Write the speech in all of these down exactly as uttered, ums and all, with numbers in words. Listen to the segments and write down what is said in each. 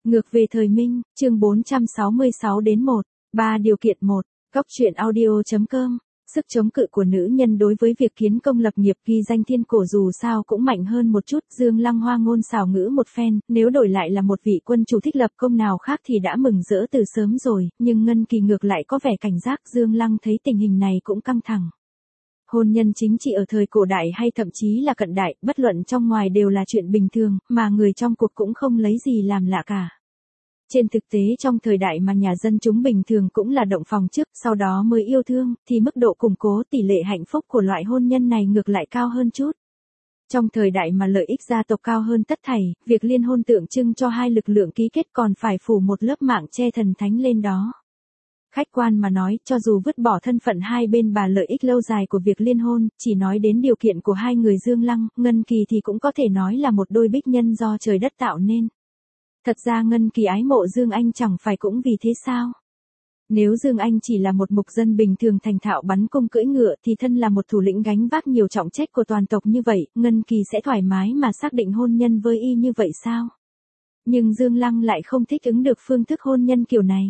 Ngược về thời Minh, chương bốn trăm sáu mươi sáu đến một, ba điều kiện một, Góc truyện audio.com. Sức chống cự của nữ nhân đối với việc kiến công lập nghiệp ghi danh thiên cổ dù sao cũng mạnh hơn một chút. Dương Lăng hoa ngôn xảo ngữ một phen, nếu đổi lại là một vị quân chủ thích lập công nào khác thì đã mừng rỡ từ sớm rồi, nhưng Ngân Kỳ ngược lại có vẻ cảnh giác. Dương Lăng thấy tình hình này cũng căng thẳng. Hôn nhân chính trị ở thời cổ đại hay thậm chí là cận đại, bất luận trong ngoài đều là chuyện bình thường, mà người trong cuộc cũng không lấy gì làm lạ cả. Trên thực tế trong thời đại mà nhà dân chúng bình thường cũng là động phòng trước, sau đó mới yêu thương, thì mức độ củng cố tỷ lệ hạnh phúc của loại hôn nhân này ngược lại cao hơn chút. Trong thời đại mà lợi ích gia tộc cao hơn tất thảy, việc liên hôn tượng trưng cho hai lực lượng ký kết còn phải phủ một lớp mạng che thần thánh lên đó. Khách quan mà nói, cho dù vứt bỏ thân phận hai bên bà lợi ích lâu dài của việc liên hôn, chỉ nói đến điều kiện của hai người Dương Lăng, Ngân Kỳ thì cũng có thể nói là một đôi bích nhân do trời đất tạo nên. Thật ra Ngân Kỳ ái mộ Dương Anh chẳng phải cũng vì thế sao? Nếu Dương Anh chỉ là một mục dân bình thường thành thạo bắn cung cưỡi ngựa thì thân là một thủ lĩnh gánh vác nhiều trọng trách của toàn tộc như vậy, Ngân Kỳ sẽ thoải mái mà xác định hôn nhân với y như vậy sao? Nhưng Dương Lăng lại không thích ứng được phương thức hôn nhân kiểu này.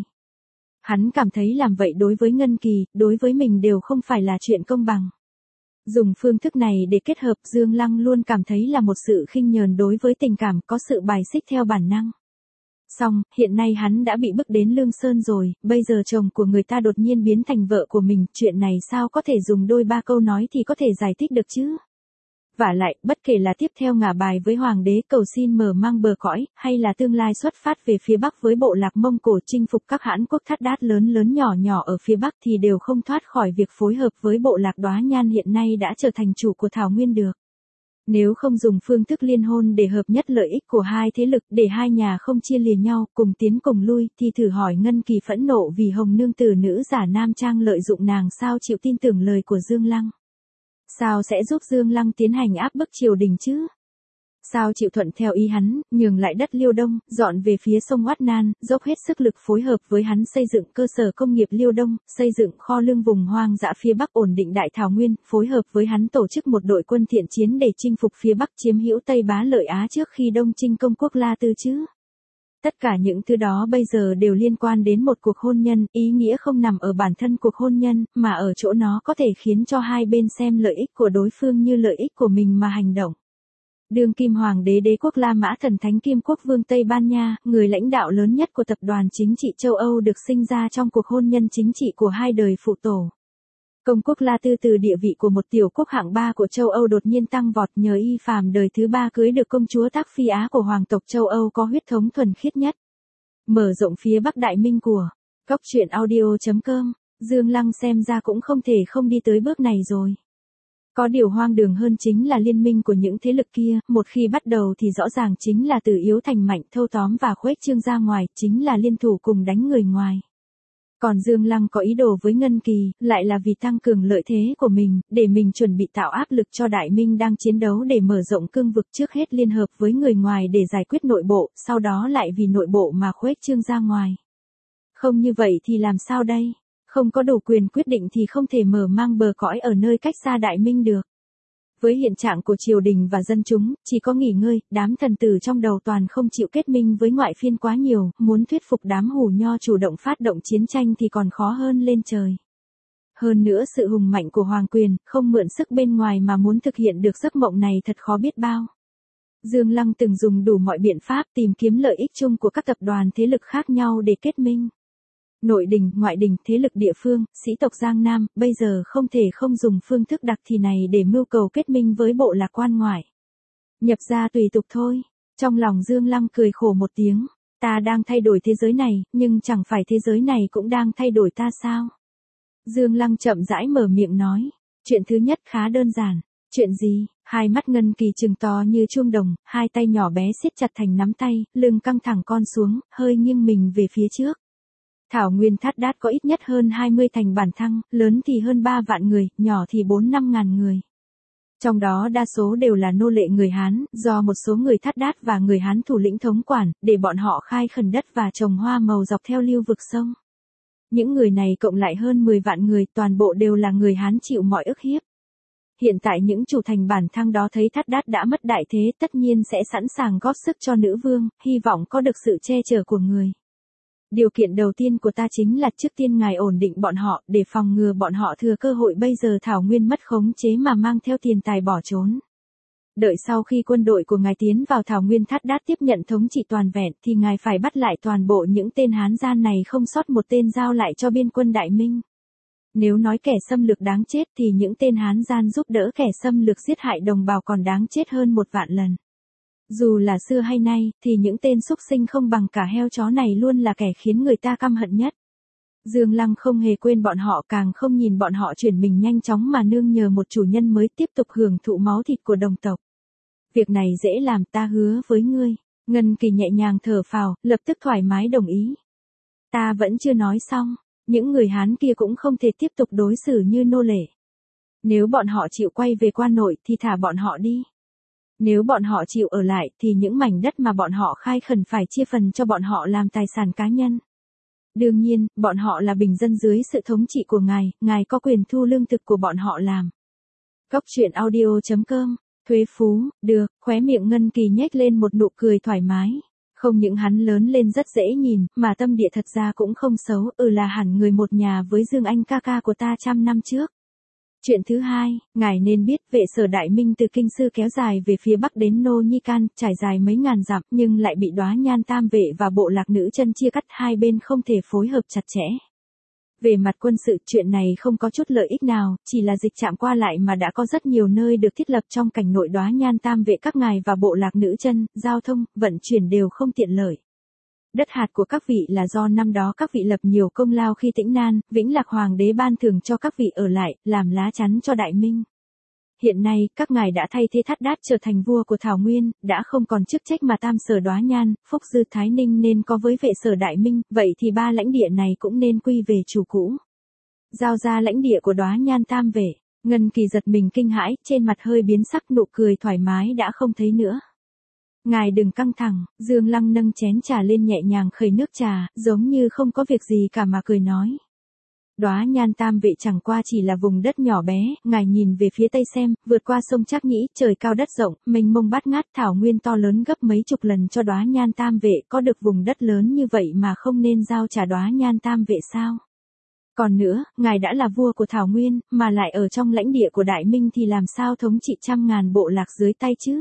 Hắn cảm thấy làm vậy đối với Ngân Kỳ, đối với mình đều không phải là chuyện công bằng. Dùng phương thức này để kết hợp, Dương Lăng luôn cảm thấy là một sự khinh nhờn đối với tình cảm, có sự bài xích theo bản năng. Xong, hiện nay hắn đã bị bức đến Lương Sơn rồi, bây giờ chồng của người ta đột nhiên biến thành vợ của mình, chuyện này sao có thể dùng đôi ba câu nói thì có thể giải thích được chứ? Vả lại, bất kể là tiếp theo ngả bài với hoàng đế cầu xin mở mang bờ cõi, hay là tương lai xuất phát về phía Bắc với bộ lạc Mông Cổ chinh phục các hãn quốc thắt đát lớn lớn nhỏ nhỏ ở phía Bắc thì đều không thoát khỏi việc phối hợp với bộ lạc Đóa Nhan hiện nay đã trở thành chủ của Thảo Nguyên được. Nếu không dùng phương thức liên hôn để hợp nhất lợi ích của hai thế lực, để hai nhà không chia lìa nhau, cùng tiến cùng lui, thì thử hỏi Ngân Kỳ phẫn nộ vì Hồng Nương tử nữ giả nam trang lợi dụng nàng sao chịu tin tưởng lời của Dương Lăng? Sao sẽ giúp Dương Lăng tiến hành áp bức triều đình chứ? Sao chịu thuận theo ý hắn, nhường lại đất Liêu Đông, dọn về phía sông Oát Nan, dốc hết sức lực phối hợp với hắn xây dựng cơ sở công nghiệp Liêu Đông, xây dựng kho lương vùng hoang dã phía Bắc, ổn định Đại Thảo Nguyên, phối hợp với hắn tổ chức một đội quân thiện chiến để chinh phục phía Bắc, chiếm hữu Tây Bá Lợi Á trước khi Đông Chinh công quốc La Tư chứ? Tất cả những thứ đó bây giờ đều liên quan đến một cuộc hôn nhân, ý nghĩa không nằm ở bản thân cuộc hôn nhân, mà ở chỗ nó có thể khiến cho hai bên xem lợi ích của đối phương như lợi ích của mình mà hành động. Đương kim hoàng đế đế quốc La Mã Thần Thánh Kim Quốc Vương Tây Ban Nha, người lãnh đạo lớn nhất của tập đoàn chính trị châu Âu được sinh ra trong cuộc hôn nhân chính trị của hai đời phụ tổ. Công quốc La Tư từ địa vị của một tiểu quốc hạng ba của châu Âu đột nhiên tăng vọt nhờ y phàm đời thứ ba cưới được công chúa Tác Phi Á của hoàng tộc châu Âu có huyết thống thuần khiết nhất. Mở rộng phía Bắc Đại Minh của Góc truyện audio.com, Dương Lăng xem ra cũng không thể không đi tới bước này rồi. Có điều hoang đường hơn chính là liên minh của những thế lực kia, một khi bắt đầu thì rõ ràng chính là từ yếu thành mạnh, thâu tóm và khuếch trương ra ngoài, chính là liên thủ cùng đánh người ngoài. Còn Dương Lăng có ý đồ với Ngân Kỳ, lại là vì tăng cường lợi thế của mình, để mình chuẩn bị tạo áp lực cho Đại Minh đang chiến đấu để mở rộng cương vực, trước hết liên hợp với người ngoài để giải quyết nội bộ, sau đó lại vì nội bộ mà khuếch trương ra ngoài. Không như vậy thì làm sao đây? Không có đủ quyền quyết định thì không thể mở mang bờ cõi ở nơi cách xa Đại Minh được. Với hiện trạng của triều đình và dân chúng, chỉ có nghỉ ngơi, đám thần tử trong đầu toàn không chịu kết minh với ngoại phiên quá nhiều, muốn thuyết phục đám hủ nho chủ động phát động chiến tranh thì còn khó hơn lên trời. Hơn nữa sự hùng mạnh của hoàng quyền, không mượn sức bên ngoài mà muốn thực hiện được giấc mộng này thật khó biết bao. Dương Lăng từng dùng đủ mọi biện pháp tìm kiếm lợi ích chung của các tập đoàn thế lực khác nhau để kết minh. Nội đình, ngoại đình, thế lực địa phương, sĩ tộc Giang Nam, bây giờ không thể không dùng phương thức đặc thì này để mưu cầu kết minh với bộ lạc quan ngoại. Nhập gia tùy tục thôi. Trong lòng Dương Lăng cười khổ một tiếng. Ta đang thay đổi thế giới này, nhưng chẳng phải thế giới này cũng đang thay đổi ta sao? Dương Lăng chậm rãi mở miệng nói. Chuyện thứ nhất khá đơn giản. Chuyện gì? Hai mắt Ngân Kỳ trừng to như chuông đồng, hai tay nhỏ bé siết chặt thành nắm tay, lưng căng thẳng con xuống, hơi nghiêng mình về phía trước. Thảo Nguyên Thát Đát có ít nhất hơn hai mươi thành bản thăng, lớn thì hơn ba vạn người, nhỏ thì bốn năm ngàn người. Trong đó đa số đều là nô lệ người Hán, do một số người Thát Đát và người Hán thủ lĩnh thống quản, để bọn họ khai khẩn đất và trồng hoa màu dọc theo lưu vực sông. Những người này cộng lại hơn mười vạn người, toàn bộ đều là người Hán chịu mọi ức hiếp. Hiện tại những chủ thành bản thăng đó thấy Thát Đát đã mất đại thế tất nhiên sẽ sẵn sàng góp sức cho nữ vương, hy vọng có được sự che chở của người. Điều kiện đầu tiên của ta chính là trước tiên ngài ổn định bọn họ, để phòng ngừa bọn họ thừa cơ hội bây giờ Thảo Nguyên mất khống chế mà mang theo tiền tài bỏ trốn. Đợi sau khi quân đội của ngài tiến vào Thảo Nguyên Thát Đát tiếp nhận thống trị toàn vẹn thì ngài phải bắt lại toàn bộ những tên Hán gian này không sót một tên giao lại cho biên quân Đại Minh. Nếu nói kẻ xâm lược đáng chết thì những tên Hán gian giúp đỡ kẻ xâm lược giết hại đồng bào còn đáng chết hơn một vạn lần. Dù là xưa hay nay thì những tên xúc sinh không bằng cả heo chó này luôn là kẻ khiến người ta căm hận nhất. Dương Lăng không hề quên bọn họ, càng không nhìn bọn họ chuyển mình nhanh chóng mà nương nhờ một chủ nhân mới tiếp tục hưởng thụ máu thịt của đồng tộc. Việc này dễ làm, ta hứa với ngươi. Ngân Kỳ nhẹ nhàng thở phào, lập tức thoải mái đồng ý. Ta vẫn chưa nói xong, những người Hán kia cũng không thể tiếp tục đối xử như nô lệ. Nếu bọn họ chịu quay về quan nội thì thả bọn họ đi. Nếu bọn họ chịu ở lại thì những mảnh đất mà bọn họ khai khẩn phải chia phần cho bọn họ làm tài sản cá nhân. Đương nhiên, bọn họ là bình dân dưới sự thống trị của ngài, ngài có quyền thu lương thực của bọn họ làm. Góc truyện audio chấm com, thuế phú, được, khóe miệng Ngân Kỳ nhếch lên một nụ cười thoải mái. Không những hắn lớn lên rất dễ nhìn, mà tâm địa thật ra cũng không xấu, ừ là hẳn người một nhà với Dương Anh ca ca của ta trăm năm trước. Chuyện thứ hai, ngài nên biết vệ sở Đại Minh từ Kinh Sư kéo dài về phía bắc đến Nô Nhi Can, trải dài mấy ngàn dặm nhưng lại bị Đóa Nhan Tam Vệ và bộ lạc nữ chân chia cắt, hai bên không thể phối hợp chặt chẽ. Về mặt quân sự, chuyện này không có chút lợi ích nào, chỉ là dịch trạm qua lại mà đã có rất nhiều nơi được thiết lập trong cảnh nội Đóa Nhan Tam Vệ các ngài và bộ lạc nữ chân, giao thông, vận chuyển đều không tiện lợi. Đất hạt của các vị là do năm đó các vị lập nhiều công lao khi Tĩnh Nan, Vĩnh Lạc Hoàng đế ban thưởng cho các vị ở lại, làm lá chắn cho Đại Minh. Hiện nay, các ngài đã thay thế Thát Đát trở thành vua của Thảo Nguyên, đã không còn chức trách mà Tam Sở Đóa Nhan, Phúc Dư Thái Ninh nên có với vệ sở Đại Minh, vậy thì ba lãnh địa này cũng nên quy về chủ cũ. Giao ra lãnh địa của Đóa Nhan Tam Vệ, Ngân Kỳ giật mình kinh hãi, trên mặt hơi biến sắc, nụ cười thoải mái đã không thấy nữa. Ngài đừng căng thẳng, Dương Lăng nâng chén trà lên nhẹ nhàng khởi nước trà, giống như không có việc gì cả mà cười nói. Đóa Nhan Tam Vệ chẳng qua chỉ là vùng đất nhỏ bé, ngài nhìn về phía tây xem, vượt qua sông Trác Nhĩ, trời cao đất rộng, mênh mông bát ngát, thảo nguyên to lớn gấp mấy chục lần cho Đóa Nhan Tam Vệ, có được vùng đất lớn như vậy mà không nên giao trả Đóa Nhan Tam Vệ sao? Còn nữa, ngài đã là vua của Thảo Nguyên, mà lại ở trong lãnh địa của Đại Minh thì làm sao thống trị trăm ngàn bộ lạc dưới tay chứ?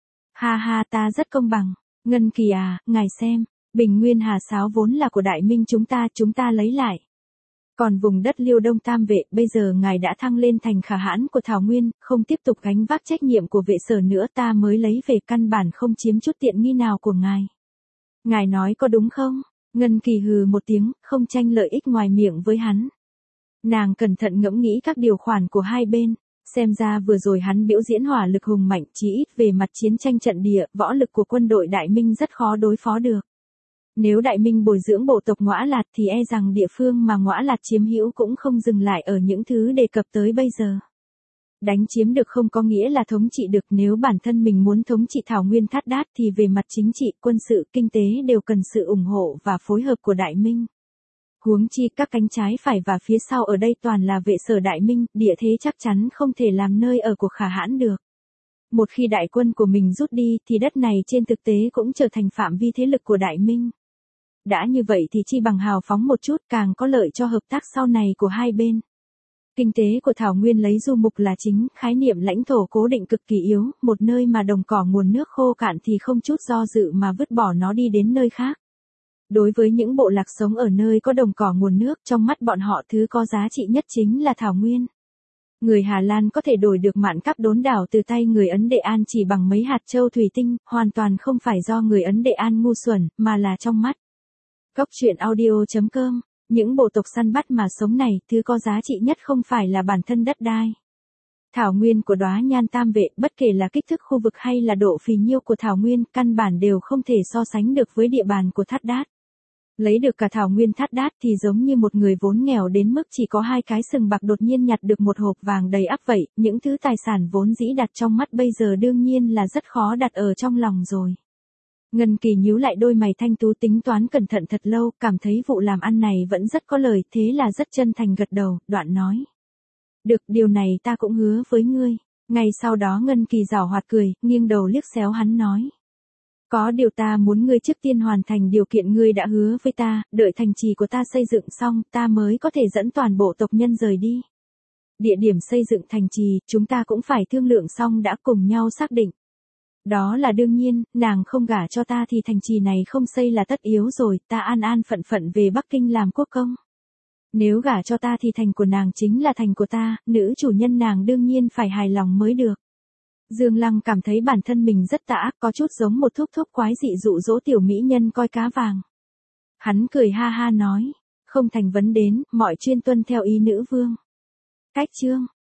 Ha ha, ta rất công bằng. Ngân Kỳ à, ngài xem, Bình Nguyên Hà Sáo vốn là của Đại Minh chúng ta, chúng ta lấy lại. Còn vùng đất Liêu Đông Tam Vệ, bây giờ ngài đã thăng lên thành khả hãn của Thảo Nguyên, không tiếp tục gánh vác trách nhiệm của vệ sở nữa, ta mới lấy về, căn bản không chiếm chút tiện nghi nào của ngài. Ngài nói có đúng không? Ngân Kỳ hừ một tiếng, không tranh lợi ích ngoài miệng với hắn. Nàng cẩn thận ngẫm nghĩ các điều khoản của hai bên. Xem ra vừa rồi hắn biểu diễn hỏa lực hùng mạnh, chí ít về mặt chiến tranh trận địa, võ lực của quân đội Đại Minh rất khó đối phó được. Nếu Đại Minh bồi dưỡng bộ tộc Ngõa Lạt thì e rằng địa phương mà Ngõa Lạt chiếm hữu cũng không dừng lại ở những thứ đề cập tới bây giờ. Đánh chiếm được không có nghĩa là thống trị được, nếu bản thân mình muốn thống trị Thảo Nguyên Thát Đát thì về mặt chính trị, quân sự, kinh tế đều cần sự ủng hộ và phối hợp của Đại Minh. Huống chi các cánh trái phải và phía sau ở đây toàn là vệ sở Đại Minh, địa thế chắc chắn không thể làm nơi ở của khả hãn được. Một khi đại quân của mình rút đi thì đất này trên thực tế cũng trở thành phạm vi thế lực của Đại Minh. Đã như vậy thì chi bằng hào phóng một chút, càng có lợi cho hợp tác sau này của hai bên. Kinh tế của Thảo Nguyên lấy du mục là chính, khái niệm lãnh thổ cố định cực kỳ yếu, một nơi mà đồng cỏ nguồn nước khô cạn thì không chút do dự mà vứt bỏ nó đi đến nơi khác. Đối với những bộ lạc sống ở nơi có đồng cỏ nguồn nước, trong mắt bọn họ thứ có giá trị nhất chính là Thảo Nguyên. Người Hà Lan có thể đổi được Mạn Cáp Đốn đảo từ tay người Ấn Đệ An chỉ bằng mấy hạt châu thủy tinh, hoàn toàn không phải do người Ấn Đệ An ngu xuẩn, mà là trong mắt. Góc truyện audio chấm com, những bộ tộc săn bắt mà sống này, thứ có giá trị nhất không phải là bản thân đất đai. Thảo Nguyên của Đóa Nhan Tam Vệ, bất kể là kích thước khu vực hay là độ phì nhiêu của Thảo Nguyên, căn bản đều không thể so sánh được với địa bàn của Thát Đát. Lấy được cả Thảo Nguyên Thát Đát thì giống như một người vốn nghèo đến mức chỉ có hai cái sừng bạc đột nhiên nhặt được một hộp vàng đầy ắp vậy, những thứ tài sản vốn dĩ đặt trong mắt bây giờ đương nhiên là rất khó đặt ở trong lòng rồi. Ngân Kỳ nhíu lại đôi mày thanh tú, tính toán cẩn thận thật lâu, cảm thấy vụ làm ăn này vẫn rất có lời, thế là rất chân thành gật đầu, đoạn nói. Được, điều này ta cũng hứa với ngươi. Ngay sau đó Ngân Kỳ giảo hoạt cười, nghiêng đầu liếc xéo hắn nói. Có điều ta muốn ngươi trước tiên hoàn thành điều kiện ngươi đã hứa với ta, đợi thành trì của ta xây dựng xong, ta mới có thể dẫn toàn bộ tộc nhân rời đi. Địa điểm xây dựng thành trì, chúng ta cũng phải thương lượng xong đã, cùng nhau xác định. Đó là đương nhiên, nàng không gả cho ta thì thành trì này không xây là tất yếu rồi, ta an an phận phận về Bắc Kinh làm quốc công. Nếu gả cho ta thì thành của nàng chính là thành của ta, nữ chủ nhân nàng đương nhiên phải hài lòng mới được. Dương Lăng cảm thấy bản thân mình rất tà ác, có chút giống một thúc thúc quái dị dụ dỗ tiểu mỹ nhân coi cá vàng. Hắn cười ha ha nói, không thành vấn đến, mọi chuyên tuân theo ý nữ vương. Cách chương